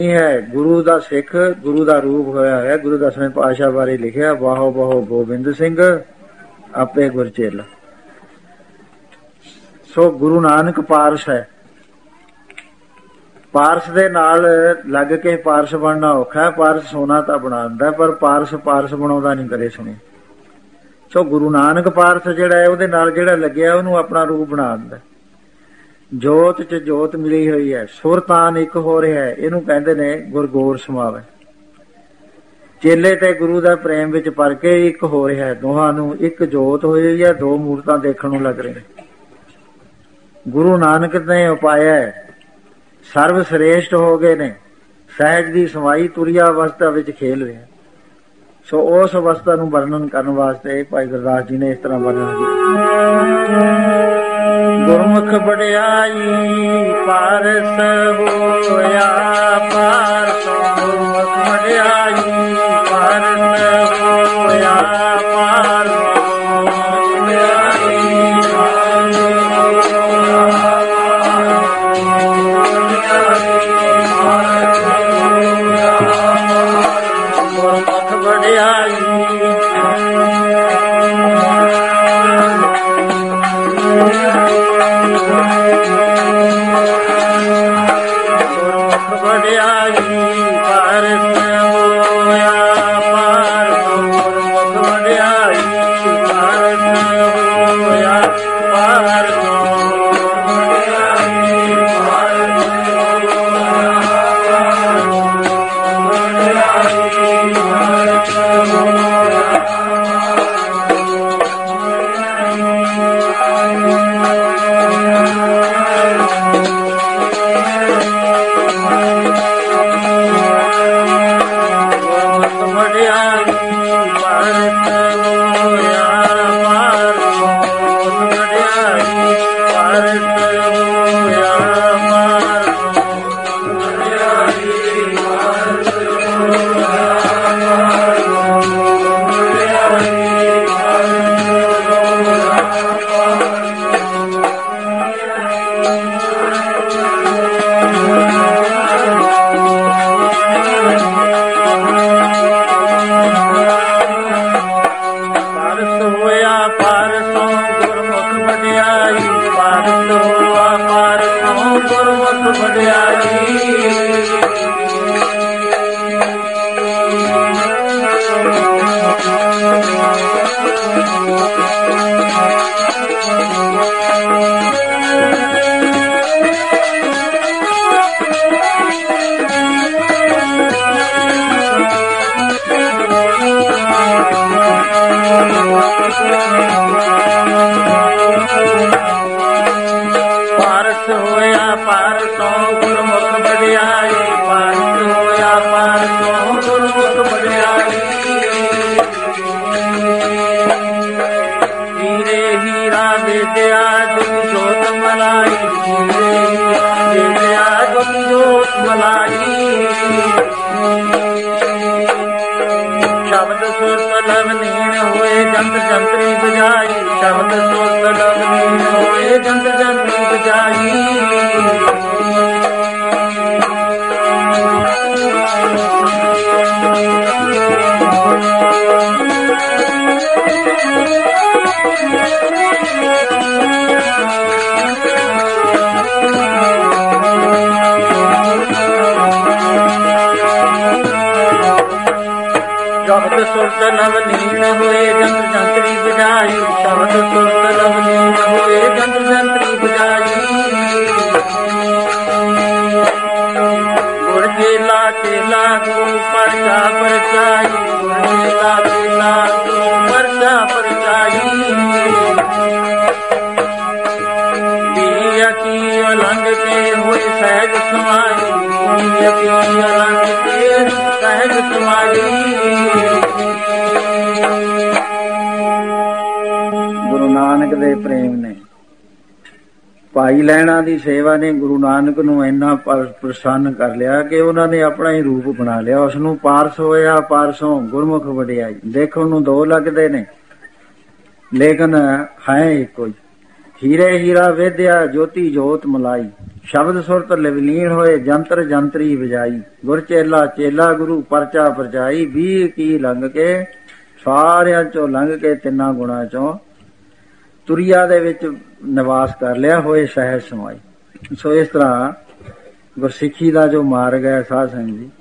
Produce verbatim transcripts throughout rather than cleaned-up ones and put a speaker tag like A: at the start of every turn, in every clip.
A: ਹੈ। ਗੁਰੂ ਦਾ ਸਿੱਖ ਗੁਰੂ ਦਾ ਰੂਪ ਹੋਇਆ ਹੈ। ਗੁਰੂ ਦਸਵੇਂ ਪਾਤਸ਼ਾਹ ਬਾਰੇ ਲਿਖਿਆ, ਬਾਹੋ ਬਾਹੋ ਗੋਬਿੰਦ ਸਿੰਘ ਆਪੇ ਗੁਰਚੇਲਾ। ਸੋ ਗੁਰੂ ਨਾਨਕ ਪਾਰਸ ਹੈ। ਪਾਰਸ ਦੇ ਨਾਲ ਲੱਗ ਕੇ ਪਾਰਸ ਬਣਨਾ ਔਖਾ। ਪਾਰਸ ਸੋਨਾ ਤਾਂ ਬਣਾ ਦਿੰਦਾ, ਪਰ ਪਾਰਸ ਪਾਰਸ ਬਣਾਉਂਦਾ ਨਹੀਂ ਕਦੇ ਸੁਣੀ। ਸੋ ਗੁਰੂ ਨਾਨਕ ਪਾਰਸ ਜਿਹੜਾ ਹੈ, ਉਹਦੇ ਨਾਲ ਜਿਹੜਾ ਲੱਗਿਆ ਉਹਨੂੰ ਆਪਣਾ ਰੂਪ ਬਣਾ ਦਿੰਦਾ। ਜੋਤ ਚ ਜੋਤ ਮਿਲੀ ਹੋਈ ਹੈ, ਸੁਰ ਤਾਨ ਇੱਕ ਹੋ ਰਿਹਾ, ਇਹਨੂੰ ਕਹਿੰਦੇ ਨੇ ਗੁਰਗੋਰ ਸਮਾਵੇ। ਚੇਲੇ ਤੇ ਗੁਰੂ ਦਾ ਪ੍ਰੇਮ ਵਿੱਚ ਪਰ ਕੇ ਇੱਕ ਹੋ ਰਿਹਾ ਹੈ, ਦੋਹਾਂ ਨੂੰ ਇੱਕ ਜੋਤ ਹੋਈ ਹੈ, ਦੋ ਮੂਰਤਾਂ ਦੇਖਣ ਨੂੰ ਲੱਗ ਰਹੀਆਂ। ਗੁਰੂ ਨਾਨਕ ਨੇ ਉਪਾਇਆ ਸਰਵ ਸ੍ਰੇਸ਼ਟ ਹੋ ਗਏ ਨੇ। ਸਹਿਜ ਦੀ ਸਮਾਈ ਤੁਰਿਆ ਅਵਸਥਾ ਵਿੱਚ ਖੇਲ ਰਿਹਾ। ਸੋ ਉਸ ਅਵਸਥਾ ਨੂੰ ਵਰਣਨ ਕਰਨ ਵਾਸਤੇ ਭਾਈ ਗੁਰਦਾਸ ਜੀ ਨੇ ਇਸ ਤਰ੍ਹਾਂ ਵਰਣਨ ਕੀਤਾ। ਗੁਰਮੁਖ ਵਡਿਆਈ ਪਾਰਸ ਹੋਇਆ ਪਾਰਸ, ਗੁਰਮੁਖ ਵਡਿਆਈ ਪਾਰਸ ਹੋਇਆ ਪਾਰਸ, ਗੁਰਮੁਖ ਵਡਿਆਈ ਗੁਰੂ ਨਾਨਕ ਦੇ ਪ੍ਰੇਮ ਨੇ, ਭਾਈ ਲਹਿਣਾ ਦੀ ਸੇਵਾ ਨੇ ਗੁਰੂ ਨਾਨਕ ਨੂੰ ਇੰਨਾ ਪ੍ਰਸੰਨ ਕਰ ਲਿਆ ਕਿ ਉਹਨਾਂ ਨੇ ਆਪਣਾ ਹੀ ਰੂਪ ਬਣਾ ਲਿਆ। ਉਸ ਨੂੰ ਪਾਰਸ ਹੋਇਆ ਪਾਰਸੋਂ ਗੁਰਮੁਖ ਵਡਿਆਈ। ਦੇਖਣ ਨੂੰ ਦੋ ਲੱਗਦੇ ਨੇ ਲੇਕਿਨ ਹੈ ਇੱਕੋ ਹੀ। ਹੀਰੇ ਹੀਰਾ ਵੇਦਿਆ ਜੋਤੀ ਜੋਤ ਮਲਾਈ, ਸ਼ਬਦ ਸੁਰਤ ਲਿਵਲੀਨ ਹੋਏ ਜੰਤਰ ਜੰਤਰੀ ਵਜਾਈ। ਗੁਰ ਚੇਲਾ ਚੇਲਾ ਗੁਰੂ ਪਰਚਾ ਪਰਚਾਈ, ਵੀਹ ਕੀ ਲੰਘ ਕੇ ਸਾਰਿਆਂ ਚੋਂ ਲੰਘ ਕੇ ਤਿੰਨਾਂ ਗੁਣਾਂ ਚੋਂ ਤੁਰੀਆ ਦੇ ਵਿੱਚ ਨਿਵਾਸ ਕਰ ਲਿਆ, ਹੋਏ ਸਹਿਜ ਸਮਾਈ। ਸੋ ਇਸ ਤਰ੍ਹਾਂ ਗੁਰਸਿੱਖੀ ਦਾ ਜੋ ਮਾਰਗ ਹੈ ਸਾਧ ਸੰਗਤ ਜੀ,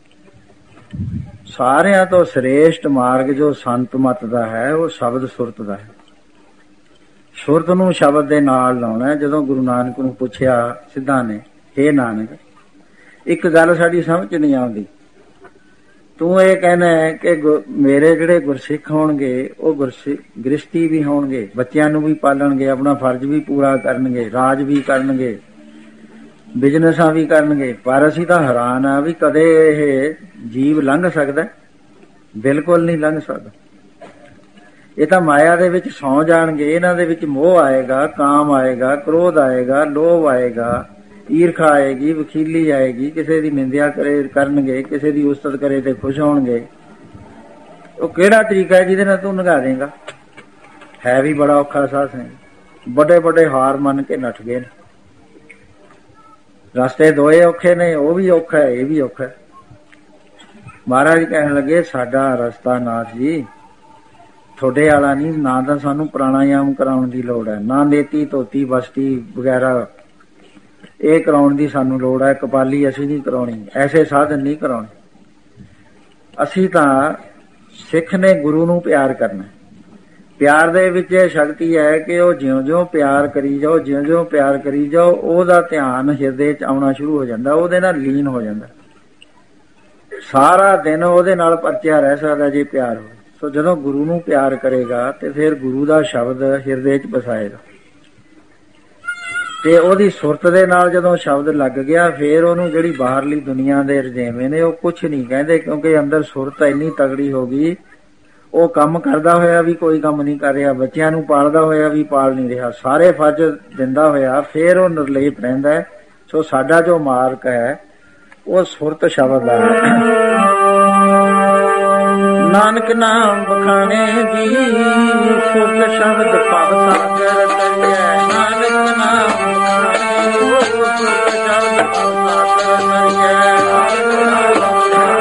A: ਸਾਰਿਆਂ ਤੋਂ ਸ੍ਰੇਸ਼ਟ ਮਾਰਗ ਜੋ ਸੰਤ ਮਤ ਦਾ ਹੈ ਉਹ ਸ਼ਬਦ ਸੁਰਤ ਦਾ ਹੈ। ਸੁਰਤ ਨੂੰ ਸ਼ਬਦ ਦੇ ਨਾਲ ਲਾਉਣਾ। ਜਦੋਂ ਗੁਰੂ ਨਾਨਕ ਨੂੰ ਪੁੱਛਿਆ ਸਿੱਧਾਂ ਨੇ, ਹੇ ਨਾਨਕ, ਇੱਕ ਗੱਲ ਸਾਡੀ ਸਮਝ ਨਹੀਂ ਆਉਂਦੀ, ਤੂੰ ਇਹ ਕਹਿਣਾ ਹੈ ਕਿ ਮੇਰੇ ਜਿਹੜੇ ਗੁਰਸਿੱਖ ਹੋਣਗੇ ਉਹ ਗੁਰਸਿੱਖ ਗ੍ਰਸਤੀ ਵੀ ਹੋਣਗੇ, ਬੱਚਿਆਂ ਨੂੰ ਵੀ ਪਾਲਣਗੇ, ਆਪਣਾ ਫਰਜ਼ ਵੀ ਪੂਰਾ ਕਰਨਗੇ, ਰਾਜ ਵੀ ਕਰਨਗੇ, ਬਿਜ਼ਨਸਾਂ ਵੀ ਕਰਨਗੇ, ਪਰ ਅਸੀਂ ਤਾਂ ਹੈਰਾਨ ਆ ਵੀ ਕਦੇ ਇਹ ਜੀਵ ਲੰਘ ਸਕਦਾ? ਬਿਲਕੁਲ ਨਹੀਂ ਲੰਘ ਸਕਦਾ। ਇਹ ਤਾਂ ਮਾਇਆ ਦੇ ਵਿੱਚ ਸੌ ਜਾਣਗੇ, ਇਹਨਾਂ ਦੇ ਵਿੱਚ ਮੋਹ ਆਏਗਾ, ਕਾਮ ਆਏਗਾ, ਕ੍ਰੋਧ ਆਏਗਾ, ਲੋਭ ਆਏਗਾ, ਈਰਖਾ ਆਏਗੀ, ਵਖੀਲੀ ਆਏਗੀ, ਕਿਸੇ ਦੀ ਨਿੰਦਿਆ ਕਰੇ ਕਰਨਗੇ, ਕਿਸੇ ਦੀ ਉਸਤਤ ਕਰੇ ਤੇ ਖੁਸ਼ ਹੋਣਗੇ। ਉਹ ਕਿਹੜਾ ਤਰੀਕਾ ਹੈ ਜਿਹਦੇ ਨਾਲ ਤੂੰ ਨਿਭਾ ਦੇਂਗਾ? ਹੈ ਵੀ ਬੜਾ ਔਖਾ ਸਾਥ ਹੈ। ਵੱਡੇ ਵੱਡੇ ਹਾਰ ਮੰਨ ਕੇ ਨੱਠ ਗਏ ਨੇ। ਰਸਤੇ ਦੋਏ ਔਖੇ ਨੇ, ਉਹ ਵੀ ਔਖਾ ਹੈ, ਇਹ ਵੀ ਔਖਾ ਹੈ। ਮਹਾਰਾਜ ਕਹਿਣ ਲੱਗੇ, ਸਾਡਾ ਰਸਤਾ ਨਾਥ ਜੀ ਤੁਹਾਡੇ ਵਾਲਾ ਨਹੀਂ, ਨਾ ਤਾਂ ਸਾਨੂੰ ਪ੍ਰਾਣਾਯਾਮ ਕਰਾਉਣ ਦੀ ਲੋੜ ਹੈ, ਨਾ ਨੇਤੀ ਧੋਤੀ ਬਸਤੀ ਵਗੈਰਾ ਇਹ ਕਰਾਉਣ ਦੀ ਸਾਨੂੰ ਲੋੜ ਹੈ, ਕਪਾਲੀ ਅਸੀਂ ਨਹੀਂ ਕਰਾਉਣੀ, ਐਸੇ ਸਾਧਨ ਨਹੀਂ ਕਰਾਉਣੇ। ਅਸੀਂ ਤਾਂ ਸਿੱਖ ਨੇ ਗੁਰੂ ਨੂੰ ਪਿਆਰ ਕਰਨਾ। ਪਿਆਰ ਦੇ ਵਿੱਚ ਇਹ ਸ਼ਕਤੀ ਹੈ ਕਿ ਉਹ ਜਿਉਂ ਜਿਉਂ ਪਿਆਰ ਕਰੀ ਜਾਓ, ਜਿਉਂ ਜਿਉਂ ਪਿਆਰ ਕਰੀ ਜਾਓ, ਉਹਦਾ ਧਿਆਨ ਹਿਰਦੇ 'ਚ ਆਉਣਾ ਸ਼ੁਰੂ ਹੋ ਜਾਂਦਾ, ਉਹਦੇ ਨਾਲ ਲੀਨ ਹੋ ਜਾਂਦਾ, ਸਾਰਾ ਦਿਨ ਉਹਦੇ ਨਾਲ ਪਰਚਿਆ ਰਹਿ ਸਕਦਾ ਜੇ ਪਿਆਰ ਹੋਵੇ। ਸੋ ਜਦੋਂ ਗੁਰੂ ਨੂੰ ਪਿਆਰ ਕਰੇਗਾ ਤੇ ਫਿਰ ਗੁਰੂ ਦਾ ਸ਼ਬਦ ਹਿਰਦੇ 'ਚ ਵਸਾਏਗਾ, ਤੇ ਉਹਦੀ ਸੁਰਤ ਦੇ ਨਾਲ ਜਦੋਂ ਸ਼ਬਦ ਲੱਗ ਗਿਆ ਫਿਰ ਉਹਨੂੰ ਜਿਹੜੀ ਬਾਹਰਲੀ ਦੁਨੀਆ ਦੇ ਰਜੇਵੇਂ ਨੇ ਉਹ ਕੁਛ ਨਹੀਂ ਕਹਿੰਦੇ, ਕਿਉਂਕਿ ਅੰਦਰ ਸੁਰਤ ਇੰਨੀ ਤਗੜੀ ਹੋ ਗਈ, ਉਹ ਕੰਮ ਕਰਦਾ ਹੋਇਆ ਵੀ ਕੋਈ ਕੰਮ ਨਹੀਂ ਕਰ ਰਿਹਾ, ਬੱਚਿਆਂ ਨੂੰ ਪਾਲਦਾ ਹੋਇਆ ਵੀ ਪਾਲ ਨਹੀਂ ਰਿਹਾ, ਸਾਰੇ ਫਰਜ਼ ਦਿੰਦਾ ਹੋਇਆ ਫਿਰ ਉਹ ਨਿਰਲੇਪ ਰਹਿੰਦਾ ਹੈ। ਸੋ ਸਾਡਾ ਜੋ ਮਾਰਗ ਹੈ ਉਹ ਸੁਰਤ ਸ਼ਬਦ ਦਾ ਹੈ। ਨਾਨਕ ਨਾਮ ਬਖਾਣੇ ਜੀ ਸੁਰਤ ਸ਼ਬਦ ਭਵ ਸਾਗਰ ਤਰਿਐ, ਨਾਨਕ ਨਾਮ ਬਖਾਣੇ ਸੁਰਤ ਸ਼ਬਦ ਭਵ ਸਾਗਰ ਤਰਿਐ, ਨਾਨਕ ਨਾਮ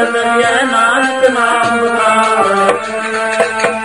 A: ਕਰਿਐ ਨਾਨਕ ਨਾਮ ਬੁਲਾਵੇ।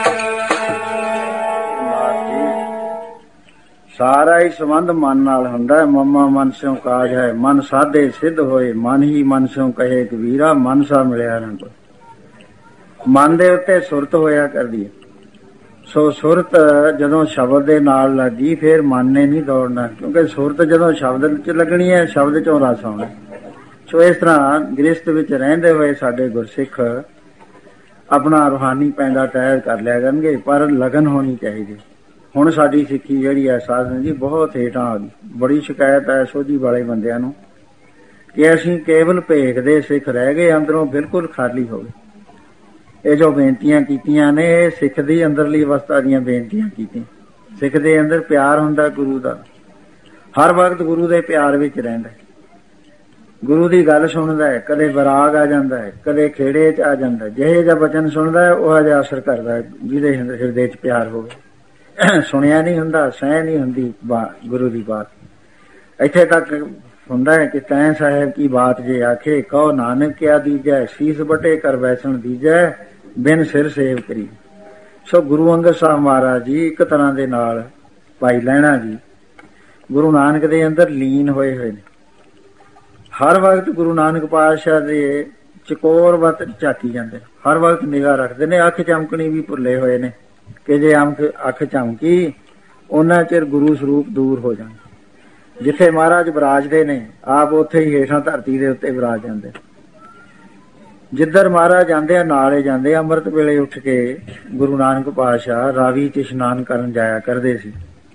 A: ਸਾਰਾ ਹੀ ਸੰਬੰਧ ਮਨ ਨਾਲ ਹੁੰਦਾ। ਮਮਾ ਮਨ ਸਿਉ ਕਾਜ ਹੈ, ਮਨ ਸਾਧੇ ਸਿੱਧ ਹੋਏ, ਮਨ ਹੀ ਮਨ ਸਿਉ ਕਹੇ ਕਬੀਰਾ, ਮਨ ਸਾ ਮਿਲਿਆ ਨਾ ਕੋਈ। ਮਨ ਦੇ ਉੱਤੇ ਸੁਰਤ ਹੋਇਆ ਕਰਦੀ ਹੈ। ਸੋ ਸੁਰਤ ਜਦੋਂ ਸ਼ਬਦ ਦੇ ਨਾਲ ਲੱਗੀ ਫਿਰ ਮਨ ਨੇ ਨਹੀਂ ਦੌੜਨਾ, ਕਿਉਂਕਿ ਸੁਰਤ ਜਦੋਂ ਸ਼ਬਦ ਚ ਲੱਗਣੀ ਹੈ, ਸ਼ਬਦ ਚੋਂ ਰਸ ਆਉਣਾ। ਸੋ ਇਸ ਤਰ੍ਹਾਂ ਗ੍ਰਸਥ ਵਿੱਚ ਰਹਿੰਦੇ ਹੋਏ ਸਾਡੇ ਗੁਰਸਿੱਖ ਆਪਣਾ ਰੂਹਾਨੀ ਪੈਂਡਾ ਤੈਅ ਕਰ ਲਿਆ ਕਰਨਗੇ, ਪਰ ਲਗਨ ਹੋਣੀ ਚਾਹੀਦੀ। ਹੁਣ ਸਾਡੀ ਸਿੱਖੀ ਜਿਹੜੀ ਹੈ ਸਾਧਨ ਜੀ ਬਹੁਤ ਹੇਠਾਂ ਆ ਗਈ। ਬੜੀ ਸ਼ਿਕਾਇਤ ਹੈ ਸੋਝੀ ਵਾਲੇ ਬੰਦਿਆਂ ਨੂੰ ਕਿ ਅਸੀਂ ਕੇਵਲ ਭੇਖ ਦੇ ਸਿੱਖ ਰਹਿ ਗਏ, ਅੰਦਰੋਂ ਬਿਲਕੁਲ ਖਾਲੀ ਹੋ ਗਏ। ਇਹ ਜੋ ਬੇਨਤੀਆਂ ਕੀਤੀਆਂ ਨੇ ਇਹ ਸਿੱਖ ਦੀ ਅੰਦਰਲੀ ਅਵਸਥਾ ਦੀਆਂ ਬੇਨਤੀਆਂ ਕੀਤੀਆਂ। ਸਿੱਖ ਦੇ ਅੰਦਰ ਪਿਆਰ ਹੁੰਦਾ ਗੁਰੂ ਦਾ, ਹਰ ਵਕਤ ਗੁਰੂ ਦੇ ਪਿਆਰ ਵਿੱਚ ਰਹਿੰਦਾ, ਗੁਰੂ ਦੀ ਗੱਲ ਸੁਣਦਾ ਹੈ। ਕਦੇ ਵਿਰਾਗ ਆ ਜਾਂਦਾ ਹੈ, ਕਦੇ ਖੇੜੇ ਚ ਆ ਜਾਂਦਾ। ਜਿਹੇ ਜਿਹਾ ਬਚਨ ਸੁਣਦਾ ਹੈ ਉਹ ਜਿਹਾ ਅਸਰ ਕਰਦਾ ਹੈ ਜਿਹਦੇ ਹਿਰਦੇ ਚ ਪਿਆਰ ਹੋਵੇ। ਸੁਣਿਆ ਨਹੀਂ ਹੁੰਦਾ, ਸਹਿ ਨਹੀਂ ਹੁੰਦੀ ਗੁਰੂ ਦੀ ਬਾਤ। ਇੱਥੇ ਤੱਕ ਹੁੰਦਾ ਹੈ ਕਿ ਤੈਂ ਸਾਹਿਬ ਕੀ ਬਾਤ ਜੇ ਆਖੇ, ਕਹੋ ਨਾਨਕ ਕਿਆ ਦੀਜੈ, ਸੀਸ ਬਟੇ ਕਰ ਬੈਸਣ ਦੀਜੈ, ਬਿਨ ਸਿਰ ਸੇਵ ਕਰੀ। ਸੋ ਗੁਰੂ ਅੰਗਦ ਸਾਹਿਬ ਮਹਾਰਾਜ ਜੀ ਇੱਕ ਤਰ੍ਹਾਂ ਦੇ ਨਾਲ ਭਾਈ ਲਹਿਣਾ ਜੀ ਗੁਰੂ ਨਾਨਕ ਦੇ ਅੰਦਰ ਲੀਨ ਹੋਏ ਹੋਏ ਨੇ। ਹਰ ਵਕਤ ਗੁਰੂ ਨਾਨਕ ਪਾਤਸ਼ਾਹ ਦੇ ਚਕੋਰ ਵੱਤ ਝਾਕੀ ਜਾਂਦੇ, ਹਰ ਵਕਤ ਨਿਗਾਹ ਰੱਖਦੇ ਨੇ। ਅੱਖ ਚਮਕਣੀ ਵੀ ਭੁੱਲੇ ਹੋਏ ਨੇ ਕਿ ਜੇ ਅੱਖ ਅੱਖ ਚਮਕੀ ਉਹਨਾਂ ਚਿਰ ਗੁਰੂ ਸਰੂਪ ਦੂਰ ਹੋ ਜਾਣ। ਜਿੱਥੇ ਮਹਾਰਾਜ ਵਿਰਾਜਦੇ ਨੇ ਆਪ ਉੱਥੇ ਹੀ ਹੇਠਾਂ ਧਰਤੀ ਦੇ ਉੱਤੇ ਵਿਰਾਜ ਜਾਂਦੇ। ਜਿੱਧਰ ਮਹਾਰਾਜ ਜਾਂਦੇ ਆ ਨਾਲ ਹੀ ਜਾਂਦੇ। ਅੰਮ੍ਰਿਤ ਵੇਲੇ ਉੱਠ ਕੇ ਗੁਰੂ ਨਾਨਕ ਪਾਤਸ਼ਾਹ ਰਾਵੀ ਚ ਇਸ਼ਨਾਨ ਕਰਨ ਜਾਇਆ ਕਰਦੇ ਸੀ।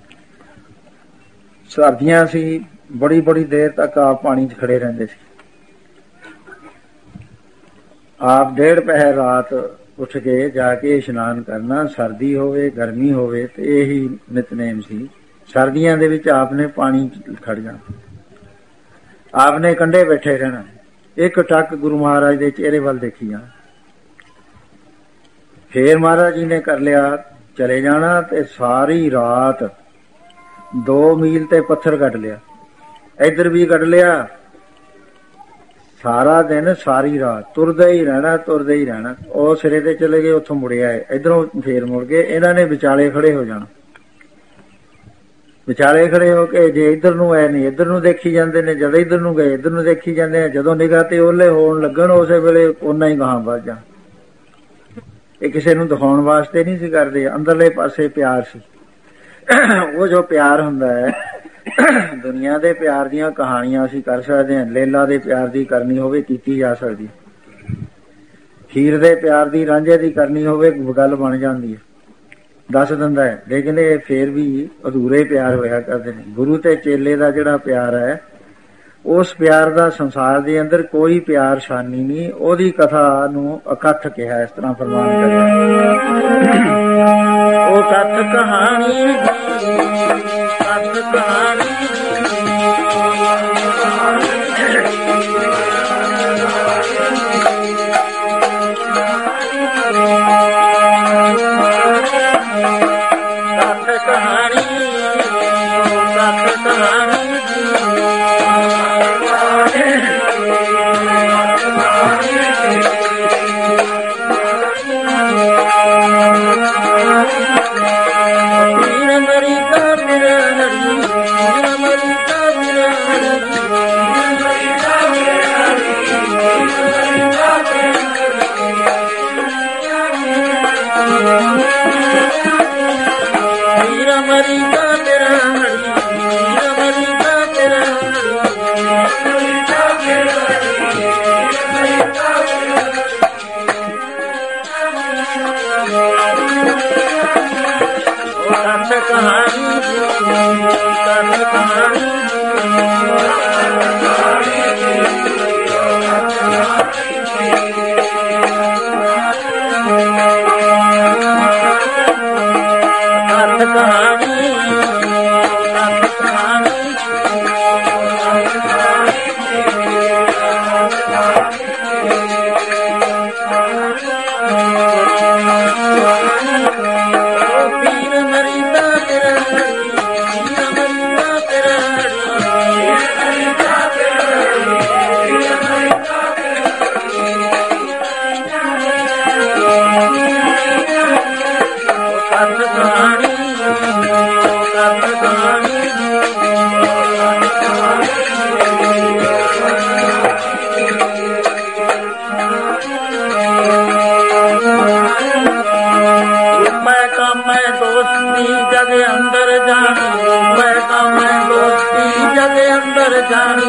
A: ਸਰਦੀਆਂ ਸੀ, ਬੜੀ ਬੜੀ ਦੇਰ ਤੱਕ ਆਪ ਪਾਣੀ ਚ ਖੜੇ ਰਹਿੰਦੇ ਸੀ। ਆਪ ਡੇਢ ਪਹਿਰ ਰਾਤ ਉੱਠ ਕੇ ਜਾ ਕੇ ਇਸ਼ਨਾਨ ਕਰਨਾ, ਸਰਦੀ ਹੋਵੇ ਗਰਮੀ ਹੋਵੇ ਤੇ ਇਹੀ ਨਿਤਨੇਮ ਸੀ। ਸਰਦੀਆਂ ਦੇ ਵਿੱਚ ਆਪ ਨੇ ਪਾਣੀ ਖੜ ਜਾਣਾ, ਆਪ ਨੇ ਕੰਢੇ ਬੈਠੇ ਰਹਿਣਾ, ਇੱਕ ਟੱਕ ਗੁਰੂ ਮਹਾਰਾਜ ਦੇ ਚਿਹਰੇ ਵੱਲ ਦੇਖੀ ਜਾਣਾ। ਫੇਰ ਮਹਾਰਾਜ ਜੀ ਨੇ ਕਰ ਲਿਆ ਚਲੇ ਜਾਣਾ ਤੇ ਸਾਰੀ ਰਾਤ ਦੋ ਮੀਲ ਤੇ ਪੱਥਰ ਕੱਢ ਲਿਆ, ਇੱਧਰ ਵੀ ਕੱਢ ਲਿਆ। ਸਾਰਾ ਦਿਨ ਸਾਰੀ ਰਾਤ ਤੁਰਦੇ ਹੀ ਰਹਿਣਾ, ਤੁਰਦੇ ਹੀ ਰਹਿਣਾ। ਉਹ ਸਿਰੇ ਤੇ ਚਲੇ ਗਏ, ਉੱਥੋਂ ਮੁੜਿਆ, ਇੱਧਰੋਂ ਫੇਰ ਮੁੜ ਗਏ। ਇਹਨਾਂ ਨੇ ਵਿਚਾਲੇ ਖੜੇ ਹੋ ਜਾਣਾ, ਵਿਚਾਲੇ ਖੜੇ ਹੋ ਕੇ ਜੇ ਇੱਧਰ ਨੂੰ ਆਏ ਨਹੀਂ ਇੱਧਰ ਨੂੰ ਦੇਖੀ ਜਾਂਦੇ ਨੇ, ਜਦੋਂ ਇੱਧਰ ਨੂੰ ਗਏ ਇੱਧਰ ਨੂੰ ਦੇਖੀ ਜਾਂਦੇ ਆ। ਜਦੋਂ ਨਿਗਾਹ ਤੇ ਓਲੇ ਹੋਣ ਲੱਗਣ ਉਸੇ ਵੇਲੇ ਓਨਾ ਹੀ ਗਾਹਾਂ ਵੱਧ ਜਾ। ਇਹ ਕਿਸੇ ਨੂੰ ਦਿਖਾਉਣ ਵਾਸਤੇ ਨਹੀਂ ਸੀ ਕਰਦੇ, ਅੰਦਰਲੇ ਪਾਸੇ ਪਿਆਰ ਸੀ। ਉਹ ਜੋ ਪਿਆਰ ਹੁੰਦਾ ਹੈ, ਦੁਨੀਆ ਦੇ ਪਿਆਰ ਦੀਆਂ ਕਹਾਣੀਆਂ ਅਸੀਂ ਕਰ ਸਕਦੇ ਹਾਂ। ਲੇਲਾ ਦੇ ਪਿਆਰ ਦੀ ਕਰਨੀ ਹੋਵੇ ਕੀਤੀ ਜਾ ਸਕਦੀ, ਹੀਰ ਦੇ ਪਿਆਰ ਦੀ ਰਾਂਝੇ ਦੀ ਕਰਨੀ ਹੋਵੇ ਗੱਲ ਬਣ ਜਾਂਦੀ ਹੈ, ਦੱਸ ਦਿੰਦਾ ਹੈ। ਲੇਕਿਨ ਇਹ ਫੇਰ ਵੀ ਅਧੂਰੇ ਪਿਆਰ ਹੋਇਆ ਕਰਦੇ ਨੇ। ਗੁਰੂ ਤੇ ਚੇਲੇ ਦਾ ਜਿਹੜਾ ਪਿਆਰ ਹੈ, ਉਸ ਪਿਆਰ ਦਾ ਸੰਸਾਰ ਦੇ ਅੰਦਰ ਕੋਈ ਪਿਆਰ ਸ਼ਾਨੀ ਨਹੀਂ। ਉਹਦੀ ਕਥਾ ਨੂੰ ਇਕੱਠ ਕਿਹਾ, ਇਸ ਤਰ੍ਹਾਂ ਫਰਮਾਨ ਕਰਿਆ, ਉਹ ਕੱਠ ਕਹਾਣੀ ਕੱਠ ਕਹਾਣੀ ਕਹਾਣੀ ਕਥ ਕਹਾਣੀ ਮੈਂ ਕਾਮੈ ਦੋਸਤੀ ਜਗ ਅੰਦਰ ਜਾਣੀ ਮੈਂ ਕਾਮੈ ਦੋਸਤੀ ਜਗ ਅੰਦਰ ਜਾਣੀ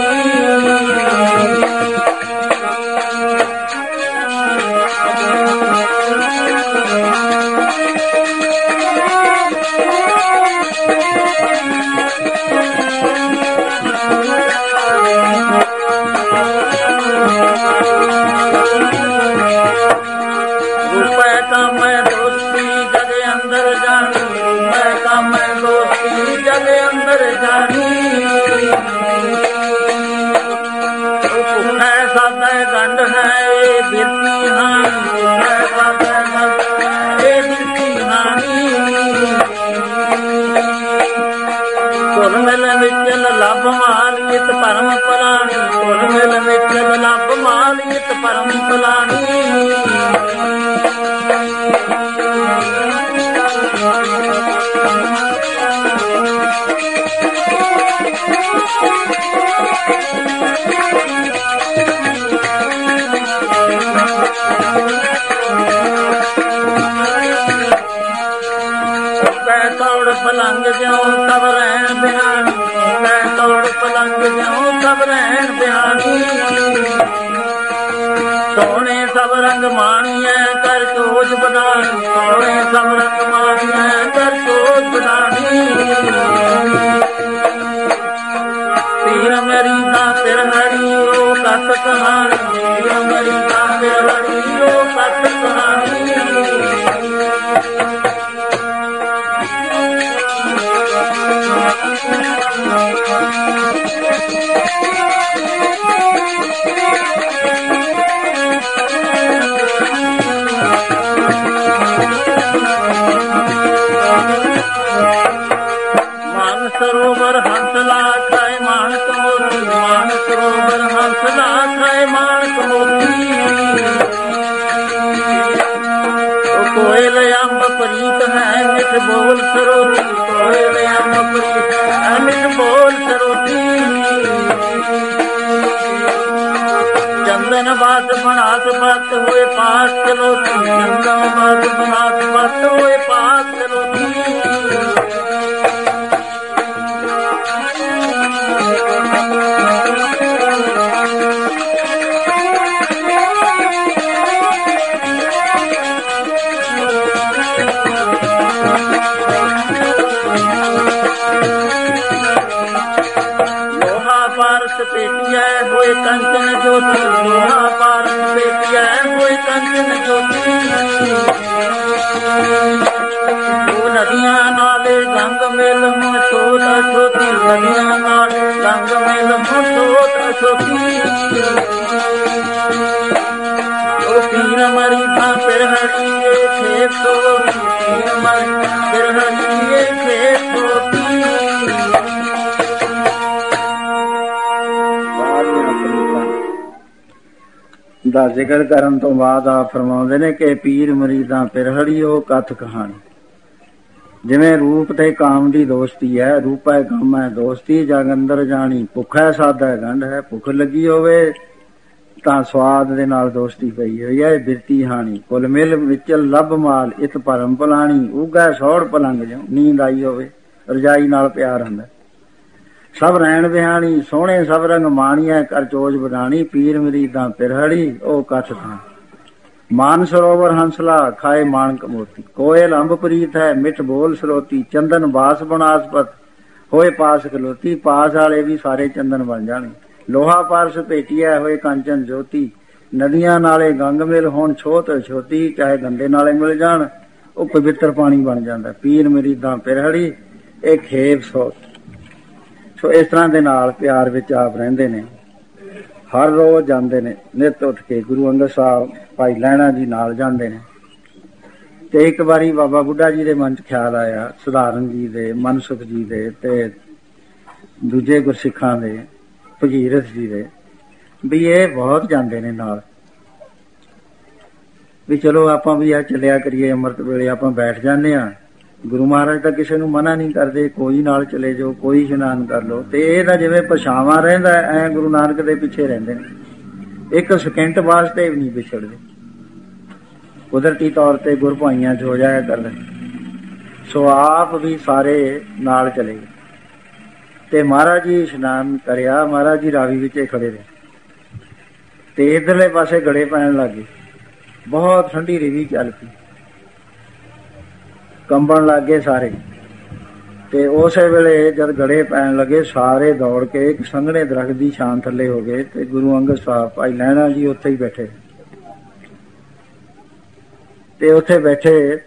A: ਲੱਭ ਮਾਲੀਤ ਪਰਮ ਪਲਾਣੀ ਕੁਲ ਮਿਲ ਵਿੱਚ ਲੱਭ ਮਾਲੀਤ ਪਰਮ ਪਲਾਣੀ ਪਲੰਗ ਜਿਉ ਤਬ ਰਹਿਣ ਬਿਆਨੀ ਮੈਂ ਤੋੜ ਪਲੰਗ ਜਿਉ ਤਬ ਰਹਿਣ ਬਿਆਨੀ ਸੋਹਣੇ ਸਭ ਰੰਗ ਮਾਣੀਐ ਕਰ ਚੋਜ ਬਦਾਨੀ ਸੋਹਣੇ ਸਭ ਰੰਗ ਮਾਣੀਐ ਕਰ ਚੋਜ ਬਦਾਨੀ ਪੀਰ ਮੇਰੀ ਦਾ ਫਿਰ ਹਰੀ ਉਹ ਕਥ ਕਹਾਣੀ ਪੀਰ ਮੇਰੀ ਦਾ ਫਿਰ ਹਰੀ ਉਹ ਕਥ ਕਹਾਣੀ ਸਰੋਵਰ ਹੰਸਲਾ ਖਾਏ ਮਾਨਕ ਮੋਤੀ ਮਾਨ ਸਰੋਵਰ ਹੰਸਲਾ ਖਾਏ ਮਾਨਕ ਮੋਤੀ ਕੋਇਲ ਅੰਬ ਪ੍ਰੀਤ ਹੈ ਮਿੱਠ ਬੋਲ ਸਰੋਤੀ ਕੋਇਲ ਅੰਬ ਪ੍ਰੀਤ ਹੈ ਮਿੱਠ ਬੋਲ ਸਰੋਤੀ ਚੰਦਨ ਬਾਤ ਬਣਾਤ ਬਾਤ ਹੋਏ ਪਾਸ ਚਲੋਤੀ ਚੰਦਨ ਬਾਤ ਬਣਾਤ ਬਾਤ ਹੋਏ ਪਾਸ ਚਲੋਤੀ ਹੋਏ ਕੰਚਨ ਜੋਤੀ ਲੋਹਾ ਪਾਰਨ ਬੇਟਿਆ ਹੋਏ ਕੰਚਨ ਜੋਤੀ ਉਹ ਨਦੀਆਂ ਨਾਲੇ ਗੰਗ ਮਿਲ ਮੁ ਛੋਟ ਛੋਤੀ ਨਦੀਆਂ ਨਾਲ ਗੰਗ ਮਿਲ ਮੁ ਛੋਟ ਛੋਤੀ ਉਹ ਪੀਰ ਮਰੀ ਥਾਂ ਫਿਰ ਹਰੀਏ ਖੇਤ ਤੋਂ ਪੀਰ ਮਰੀ ਫਿਰ ਹਰੀਏ ਖੇਤ ਤੋਂ ਦਾ ਜ਼ਿਕਰ ਕਰਨ ਤੋਂ ਬਾਅਦ ਆਪ ਫਰਮਾਉਂਦੇ ਨੇ ਕਿ ਪੀਰ ਮਰੀਦਾਂ ਪਿਰਹੜੀ ਉਹ ਕਥ ਕਹਾਣੀ ਜਿਵੇਂ ਰੂਪ ਤੇ ਕਾਮ ਦੀ ਦੋਸਤੀ ਹੈ ਰੂਪੈ ਕਾਮ ਹੈ ਦੋਸਤੀ ਜਗ ਅੰਦਰ ਜਾਣੀ ਭੁੱਖ ਹੈ ਸਾਦਾ ਗੰਢ ਹੈ ਭੁੱਖ ਲੱਗੀ ਹੋਵੇ ਤਾਂ ਸਵਾਦ ਦੇ ਨਾਲ ਦੋਸਤੀ ਪਈ ਹੋਈ ਹੈ ਬਿਰਤੀ ਹਾਣੀ ਕੁਲ ਮਿਲ ਵਿੱਚ ਲੱਭ ਮਾਲ ਇਤ ਭਰਮ ਭਲਾਣੀ ਉਗੈ ਸੌੜ ਪਲੰਗ ਜੋ ਨੀਂਦ ਆਈ ਹੋਵੇ ਰਜਾਈ ਨਾਲ ਪਿਆਰ ਹੁੰਦਾ ਸਭ ਰਹਿਣ ਬਿਹਾਣੀ ਸੋਹਣੇ ਸਭ ਰੰਗ ਮਾਣੀਐ ਕਰ ਚੋਜ ਬਦਾਣੀ ਪੀਰ ਮਰੀਦਾਂ ਪਿਰਹੜੀ ਉਹ ਕਥ ਕਹਾਣੀ ਮਾਨ ਸਰੋਵਰ ਹੰਸਲਾ ਖਾਏ ਮਾਨਕ ਮੋਤੀ ਕੋਇਲ ਅੰਬ ਪ੍ਰੀਤ ਹੈ ਮਿੱਠ ਬੋਲ ਸਰੋਤੀ ਚੰਦਨ ਬਾਸ ਬਨਾਸਪਤ ਹੋਏ ਪਾਸ ਖਲੋਤੀ ਪਾਸ ਵਾਲੇ ਵੀ ਸਾਰੇ ਚੰਦਨ ਬਣ ਜਾਣੇ ਲੋਹਾ ਪਾਰਸ ਭੇਟਿਆ ਹੋਏ ਕੰਚਨ ਜੋਤੀ ਨਦੀਆਂ ਨਾਲੇ ਗੰਗ ਮਿਲ ਹੋਣ ਛੋਤ ਛੋਤੀ ਚਾਹੇ ਗੰਦੇ ਨਾਲੇ ਮਿਲ ਜਾਣ ਉਹ ਪਵਿੱਤਰ ਪਾਣੀ ਬਣ ਜਾਂਦਾ ਪੀਰ ਮਰੀਦਾਂ ਪਿਰਹੜੀ ਇਹ ਖੇਬ ਸੋਤ ਸੋ ਇਸ ਤਰ੍ਹਾਂ ਦੇ ਨਾਲ ਪਿਆਰ ਵਿੱਚ ਆਪ ਰਹਿੰਦੇ ਨੇ ਹਰ ਰੋਜ਼ ਜਾਂਦੇ ਨੇ ਨਿਤ ਉੱਠ ਕੇ ਗੁਰੂ ਅੰਗਦ ਸਾਹਿਬ ਭਾਈ ਲਹਿਣਾ ਜੀ ਨਾਲ ਜਾਂਦੇ ਨੇ ਤੇ ਇੱਕ ਵਾਰੀ ਬਾਬਾ ਬੁੱਢਾ ਜੀ ਦੇ ਮਨ ਚ ਖਿਆਲ ਆਇਆ ਸੁਧਾਰਨ ਜੀ ਦੇ ਮਨਸੁਖ ਜੀ ਦੇ ਤੇ ਦੂਜੇ ਗੁਰਸਿੱਖਾਂ ਦੇ ਭਗੀਰਥ ਜੀ ਦੇ ਵੀ ਇਹ ਬਹੁਤ ਜਾਂਦੇ ਨੇ ਨਾਲ ਵੀ ਚਲੋ ਆਪਾਂ ਵੀ ਆ ਚੱਲਿਆ ਕਰੀਏ ਅੰਮ੍ਰਿਤ ਵੇਲੇ ਆਪਾਂ ਬੈਠ ਜਾਂਦੇ ਆ ਗੁਰੂ ਮਹਾਰਾਜ ਤਾਂ ਕਿਸੇ ਨੂੰ ਮਨਾ ਨਹੀਂ ਕਰਦੇ, ਕੋਈ ਨਾਲ ਚਲੇ ਜਾਓ, ਕੋਈ ਇਸ਼ਨਾਨ ਕਰ ਲਓ। ਤੇ ਇਹ ਤਾਂ ਜਿਵੇਂ ਪਛਾਵਾਂ ਰਹਿੰਦਾ, ਐ ਗੁਰੂ ਨਾਨਕ ਦੇ ਪਿੱਛੇ ਰਹਿੰਦੇ ਨੇ, ਇੱਕ ਸਕਿੰਟ ਵਾਸਤੇ ਵੀ ਨਹੀਂ ਵਿਛੜਦੇ। ਕੁਦਰਤੀ ਤੌਰ ਤੇ ਗੁਰ ਭਾਈਆਂ ਚ ਹੋ ਜਾਇਆ ਗੱਲ। ਸੋ ਆਪ ਵੀ ਸਾਰੇ ਨਾਲ ਚਲੇ ਗਏ ਤੇ ਮਹਾਰਾਜ ਜੀ ਇਸ਼ਨਾਨ ਕਰਿਆ। ਮਹਾਰਾਜ ਜੀ ਰਾਵੀ ਵਿੱਚ ਖੜੇ ਰਹੇ ਤੇ ਇੱਧਰਲੇ ਪਾਸੇ ਗੜੇ ਪੈਣ ਲੱਗ ਗਏ। ਬਹੁਤ ਠੰਡੀ ਰੇਵੀ ਚੱਲ ਪਈ, ਕੰਬਣ ਲੱਗ ਗਏ ਸਾਰੇ। ਤੇ ਉਸੇ ਵੇਲੇ ਜਦ ਗੜੇ ਪੈਣ ਲੱਗੇ, ਸਾਰੇ ਦੌੜ ਕੇ ਇੱਕ ਸੰਘਣੇ ਦਰਖਤ ਦੀ ਛਾਂ ਥੱਲੇ ਹੋ ਗਏ ਤੇ ਗੁਰੂ ਅੰਗਦ ਸਾਹਿਬ, ਭਾਈ ਲਹਿਣਾ ਜੀ ਉੱਥੇ ਹੀ ਬੈਠੇ। ਤੇ ਉੱਥੇ ਬੈਠੇ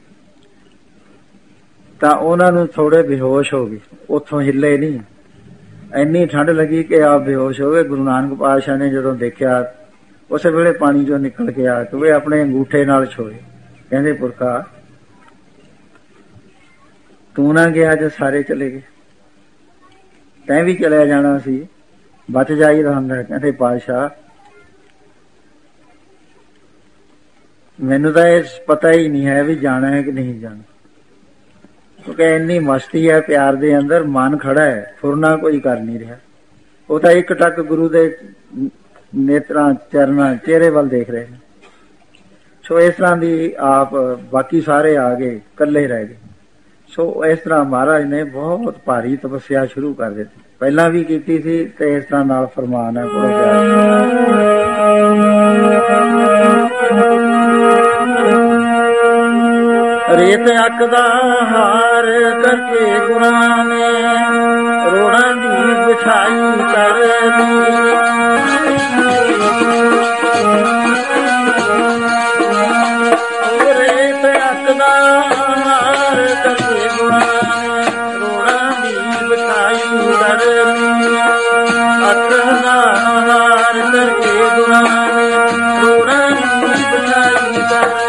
A: ਤਾਂ ਉਹਨਾਂ ਨੂੰ ਥੋੜੇ ਬੇਹੋਸ਼ ਹੋ ਗਏ, ਉੱਥੋਂ ਹਿੱਲੇ ਨਹੀਂ, ਇੰਨੀ ਠੰਡ ਲੱਗੀ ਕਿ ਆਪ ਬੇਹੋਸ਼ ਹੋ ਗਏ। ਗੁਰੂ ਨਾਨਕ ਪਾਤਸ਼ਾਹ ਨੇ ਜਦੋਂ ਦੇਖਿਆ, ਉਸੇ ਵੇਲੇ ਪਾਣੀ ਚੋਂ ਨਿਕਲ ਕੇ ਆ ਕੇ ਆਪਣੇ ਅੰਗੂਠੇ ਨਾਲ ਛੋਏ। ਕਹਿੰਦੇ ਪੁਰਖਾ ਤੂੰ ਨਾ ਗਿਆ ਜਦ ਸਾਰੇ ਚਲੇ ਗਏ, ਤੈਂ ਵੀ ਚਲਿਆ ਜਾਣਾ ਸੀ, ਬਚ ਜਾਈਦਾ ਹੁੰਦਾ। ਕਹਿੰਦੇ ਪਾਤਸ਼ਾਹ ਮੈਨੂੰ ਤਾਂ ਇਹ ਪਤਾ ਹੀ ਨਹੀਂ ਹੈ ਵੀ ਜਾਣਾ ਹੈ ਕਿ ਨਹੀਂ ਜਾਣਾ, ਕਿਉਂਕਿ ਇੰਨੀ ਮਸਤੀ ਹੈ ਪਿਆਰ ਦੇ ਅੰਦਰ, ਮਨ ਖੜਾ ਹੈ, ਫੁਰਨਾ ਕੋਈ ਕਰ ਨਹੀਂ ਰਿਹਾ। ਉਹ ਤਾਂ ਇੱਕ ਟੱਕ ਗੁਰੂ ਦੇ ਨੇਤਰਾਂ, ਚਰਨਾਂ, ਚਿਹਰੇ ਵੱਲ ਦੇਖ ਰਹੇ ਨੇ। ਸੋ ਇਸ ਤਰ੍ਹਾਂ ਦੀ ਆਪ ਬਾਕੀ ਸਾਰੇ ਆ ਗਏ, ਇਕੱਲੇ ਰਹਿ ਗਏ। ਸੋ ਇਸ ਤਰ੍ਹਾਂ ਮਹਾਰਾਜ ਨੇ ਬਹੁਤ ਭਾਰੀ ਤਪੱਸਿਆ ਸ਼ੁਰੂ ਕਰ ਦਿੱਤੀ, ਪਹਿਲਾਂ ਵੀ ਕੀਤੀ ਸੀ ਤੇ ਇਸ ਤਰ੍ਹਾਂ ਨਾਲ ਫਰਮਾਨ ਹੈ ਪੂਰਾ ਰੇਤ ਅੱਕ ਦਾ ਹਾਰ ਕਰਕੇ ਗੁਰਾਂ ਨੇ ਰੋੜਾਂ ਦੀ ਵਿਛਾਈ ਕਰਦੀ। ਰੇਤ ਅੱਕ ਦਾ ਹਾਰ ਕਰਕੇ ਗੁਰਾਂ ਨੇ ਰੋੜਾਂ ਦੀ ਵਿਛਾਈ ਕਰਦੀ। ਅੱਕ ਦਾ ਹਾਰ ਕਰਕੇ ਗੁਰਾਂ ਨੇ ਰੋੜਾਂ ਦੀ ਵਿਛਾਈ ਕਰਦੀ।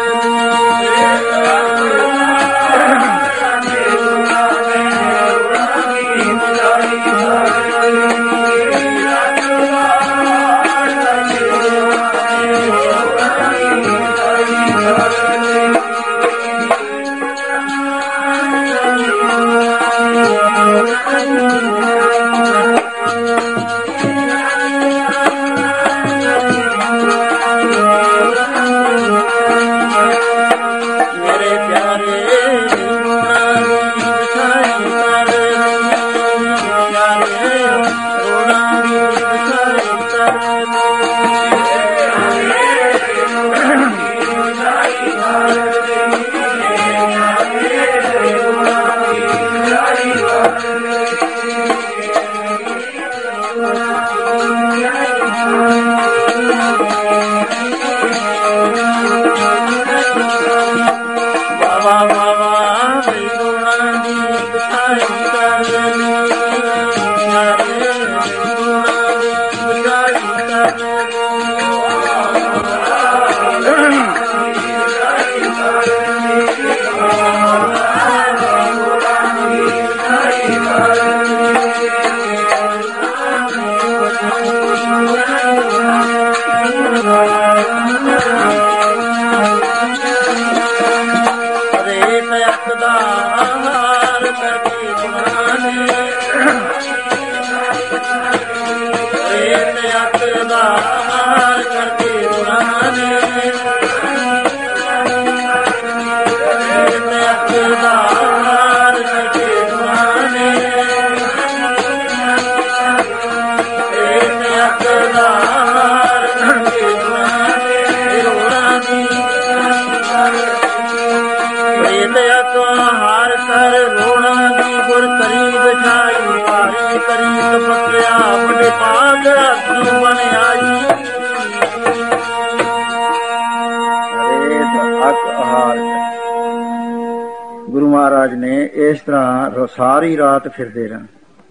A: ਗੁਰੂ ਮਹਾਰਾਜ ਨੇ ਇਸ ਤਰ੍ਹਾਂ ਸਾਰੀ ਰਾਤ ਫਿਰਦੇ ਰਹਿਣ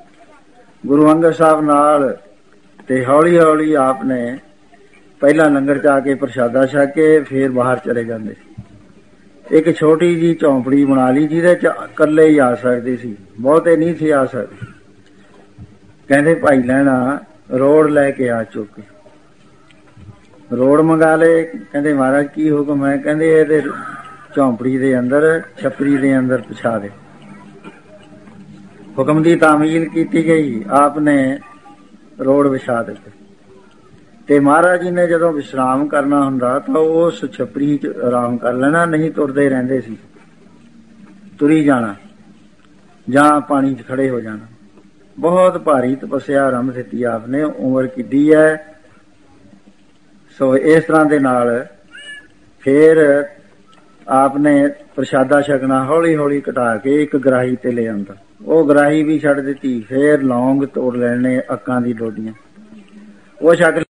A: ਗੁਰੂ ਅੰਗਦ ਸਾਹਿਬ ਨਾਲ। ਤੇ ਹੌਲੀ ਹੌਲੀ ਆਪ ਨੇ ਪਹਿਲਾਂ ਲੰਗਰ ਚ ਆ ਕੇ ਪ੍ਰਸ਼ਾਦਾ ਛਕ ਕੇ ਫਿਰ ਬਾਹਰ ਚਲੇ ਜਾਂਦੇ ਸੀ। ਇੱਕ ਛੋਟੀ ਜੀ ਝੌਂਪੜੀ ਬਣਾ ਲਈ ਜਿਹਦੇ ਚ ਇਕੱਲੇ ਹੀ ਆ ਸਕਦੇ ਸੀ, ਬਹੁਤੇ ਨਹੀਂ ਸੀ ਆ ਸਕਦੇ। ਕਹਿੰਦੇ ਭਾਈ ਲੈਣਾ ਰੋੜ ਲੈ ਕੇ ਆ ਚੁੱਕੇ, ਰੋੜ ਮੰਗਾ ਲਏ। ਕਹਿੰਦੇ ਮਹਾਰਾਜ ਕੀ ਹੁਕਮ ਹੈ? ਕਹਿੰਦੇ ਇਹਦੇ ਝੌਂਪੜੀ ਦੇ ਅੰਦਰ ਛੱਪਰੀ ਦੇ ਅੰਦਰ ਪਛਾ ਦੇ। ਹੁਕਮ ਦੀ ਤਾਮੀਲ ਕੀਤੀ ਗਈ, ਆਪ ਨੇ ਰੋੜ ਵਿਛਾ ਦਿੱਤੇ। ਤੇ ਮਹਾਰਾਜ ਜੀ ਨੇ ਜਦੋਂ ਵਿਸ਼ਰਾਮ ਕਰਨਾ ਹੁੰਦਾ ਤਾਂ ਉਸ ਛੱਪਰੀ 'ਚ ਆਰਾਮ ਕਰ ਲੈਣਾ, ਨਹੀਂ ਤੁਰਦੇ ਰਹਿੰਦੇ ਸੀ, ਤੁਰੀ ਜਾਣਾ ਜਾਂ ਪਾਣੀ 'ਚ ਖੜੇ ਹੋ ਜਾਣਾ। ਬਹੁਤ ਭਾਰੀ ਤਪੱਸਿਆ ਆਰੰਭ ਦਿੱਤੀ ਆਪ ਨੇ, ਉਮਰ ਕਿੱਡੀ ਹੈ। ਸੋ ਇਸ ਤਰ੍ਹਾਂ ਦੇ ਨਾਲ ਫਿਰ ਆਪ ਨੇ ਪ੍ਰਸ਼ਾਦਾ ਛਕਣਾ ਹੌਲੀ ਹੌਲੀ ਘਟਾ ਕੇ ਇੱਕ ਗਰਾਹੀ ਤੇ ਲੈ ਆਉਂਦਾ, ਉਹ ਗਰਾਹੀ ਵੀ ਛੱਡ ਦਿੱਤੀ। ਫਿਰ ਲੌਂਗ ਤੋੜ ਲੈਣੇ, ਅੱਕਾਂ ਦੀ ਡੋਡੀਆਂ ਉਹ ਛਕ